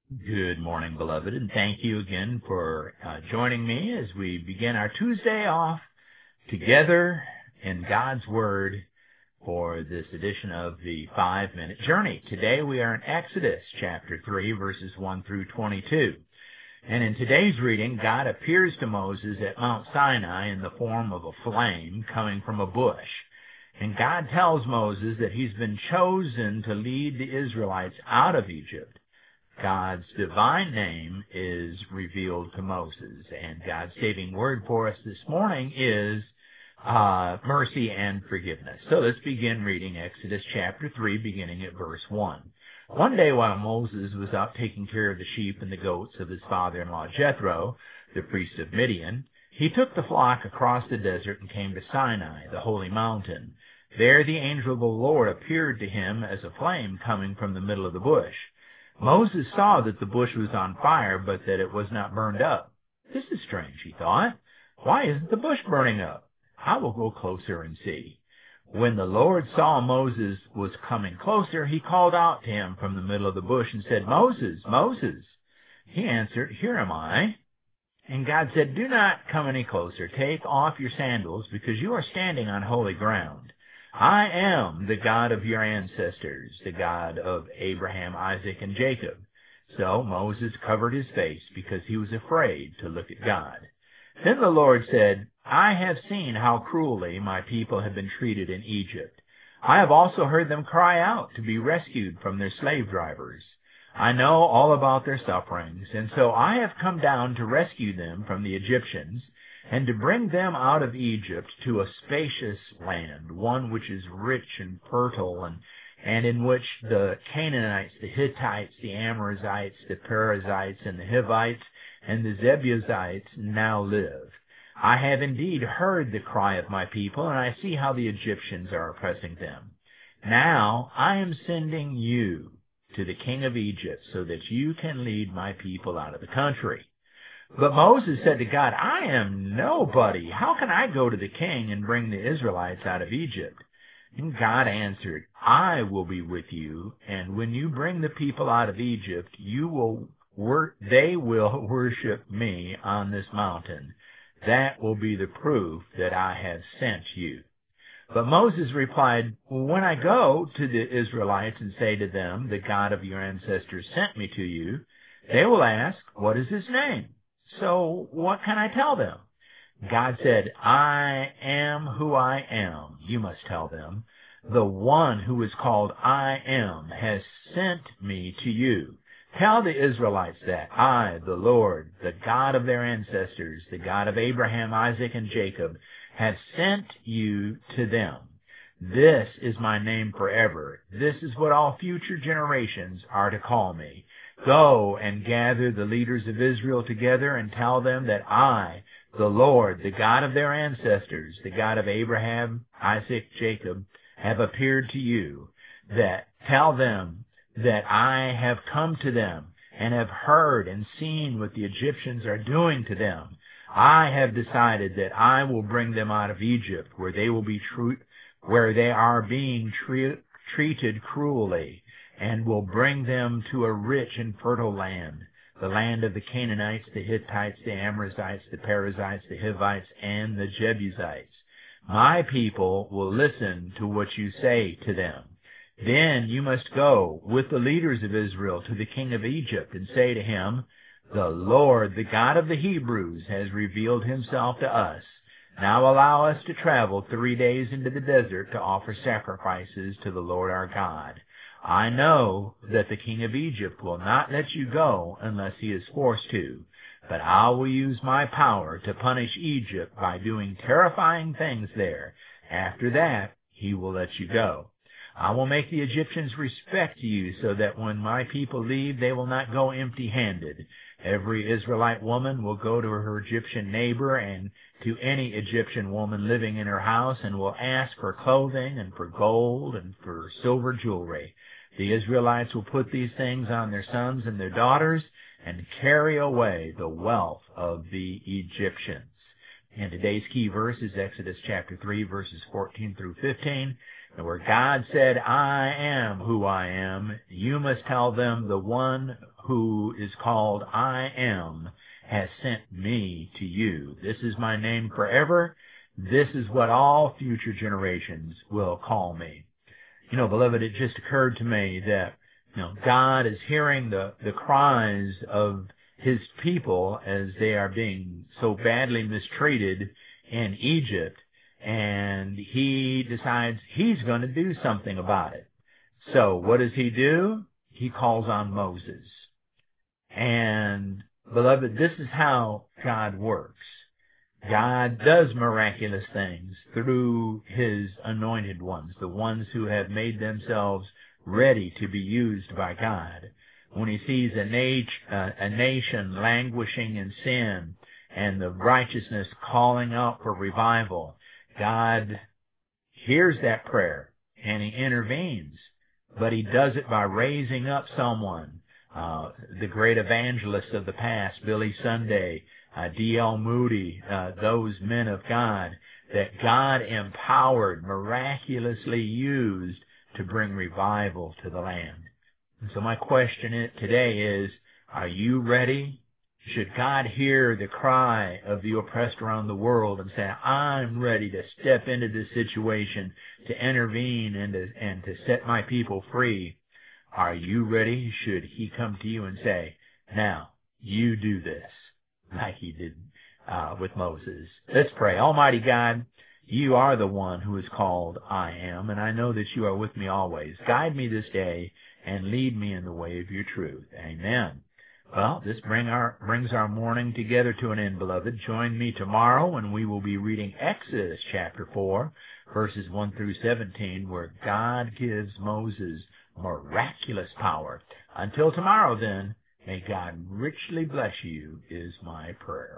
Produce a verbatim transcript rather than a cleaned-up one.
Good morning, beloved, and thank you again for uh, joining me as we begin our Tuesday off together in God's Word for this edition of the Five-Minute Journey. Today we are in Exodus chapter three, verses one through twenty-two. And in today's reading, God appears to Moses at Mount Sinai in the form of a flame coming from a bush. And God tells Moses that he's been chosen to lead the Israelites out of Egypt. God's divine name is revealed to Moses, and God's saving word for us this morning is uh, mercy and forgiveness. So let's begin reading Exodus chapter three, beginning at verse one. One day while Moses was out taking care of the sheep and the goats of his father-in-law Jethro, the priest of Midian, he took the flock across the desert and came to Sinai, the holy mountain. There the angel of the Lord appeared to him as a flame coming from the middle of the bush. Moses saw that the bush was on fire, but that it was not burned up. This is strange, he thought. Why isn't the bush burning up? I will go closer and see. When the Lord saw Moses was coming closer, he called out to him from the middle of the bush and said, "Moses, Moses." He answered, "Here am I." And God said, "Do not come any closer. Take off your sandals, because you are standing on holy ground. I am the God of your ancestors, the God of Abraham, Isaac, and Jacob." So Moses covered his face because he was afraid to look at God. Then the Lord said, "I have seen how cruelly my people have been treated in Egypt. I have also heard them cry out to be rescued from their slave drivers. I know all about their sufferings, and so I have come down to rescue them from the Egyptians, and to bring them out of Egypt to a spacious land, one which is rich and fertile, and, and in which the Canaanites, the Hittites, the Amorites, the Perizzites, and the Hivites, and the Jebusites now live. I have indeed heard the cry of my people, and I see how the Egyptians are oppressing them. Now I am sending you to the king of Egypt so that you can lead my people out of the country." But Moses said to God, "I am nobody. How can I go to the king and bring the Israelites out of Egypt?" And God answered, "I will be with you, and when you bring the people out of Egypt, you will wor- they will worship me on this mountain. That will be the proof that I have sent you." But Moses replied, "When I go to the Israelites and say to them, 'The God of your ancestors sent me to you,' they will ask, 'What is his name?' So what can I tell them?" God said, "I am who I am," you must tell them. "The one who is called I Am has sent me to you. Tell the Israelites that I, the Lord, the God of their ancestors, the God of Abraham, Isaac, and Jacob, have sent you to them. This is my name forever. This is what all future generations are to call me. Go and gather the leaders of Israel together and tell them that I, the Lord, the God of their ancestors, the God of Abraham, Isaac, Jacob, have appeared to you. That tell them that I have come to them and have heard and seen what the Egyptians are doing to them. I have decided that I will bring them out of Egypt, where they will be tru- where they are being tre- treated cruelly, and will bring them to a rich and fertile land, the land of the Canaanites, the Hittites, the Amorites, the Perizzites, the Hivites, and the Jebusites. My people will listen to what you say to them. Then you must go with the leaders of Israel to the king of Egypt and say to him, 'The Lord, the God of the Hebrews, has revealed himself to us. Now allow us to travel three days into the desert to offer sacrifices to the Lord our God. I know that the king of Egypt will not let you go unless he is forced to, but I will use my power to punish Egypt by doing terrifying things there. After that, he will let you go. I will make the Egyptians respect you so that when my people leave, they will not go empty-handed. Every Israelite woman will go to her Egyptian neighbor and to any Egyptian woman living in her house and will ask for clothing and for gold and for silver jewelry. The Israelites will put these things on their sons and their daughters and carry away the wealth of the Egyptians." And today's key verse is Exodus chapter three, verses fourteen through fifteen, where God said, "I am who I am." You must tell them, "The one who is called I Am, has sent me to you. This is my name forever. This is what all future generations will call me. You know, beloved, it just occurred to me that, you know, God is hearing the, the cries of his people as they are being so badly mistreated in Egypt, and he decides he's going to do something about it. So what does he do? He calls on Moses. And, beloved, this is how God works. God does miraculous things through his anointed ones, the ones who have made themselves ready to be used by God. When he sees a, nat- uh, a nation languishing in sin and the righteousness calling out for revival, God hears that prayer and he intervenes. But he does it by raising up someone, uh, the great evangelists of the past, Billy Sunday, uh, D L Moody, uh, those men of God that God empowered, miraculously used to bring revival to the land. And so my question today is, are you ready? Should God hear the cry of the oppressed around the world and say, I'm ready to step into this situation, to intervene and to, and to set my people free? Are you ready? Should he come to you and say, now, you do this, like he did uh, with Moses? Let's pray. Almighty God, you are the one who is called I Am, and I know that you are with me always. Guide me this day and lead me in the way of your truth. Amen. Well, this bring our, brings our morning together to an end, beloved. Join me tomorrow when we will be reading Exodus chapter four, verses one through seventeen, where God gives Moses miraculous power. Until tomorrow, then, may God richly bless you, is my prayer.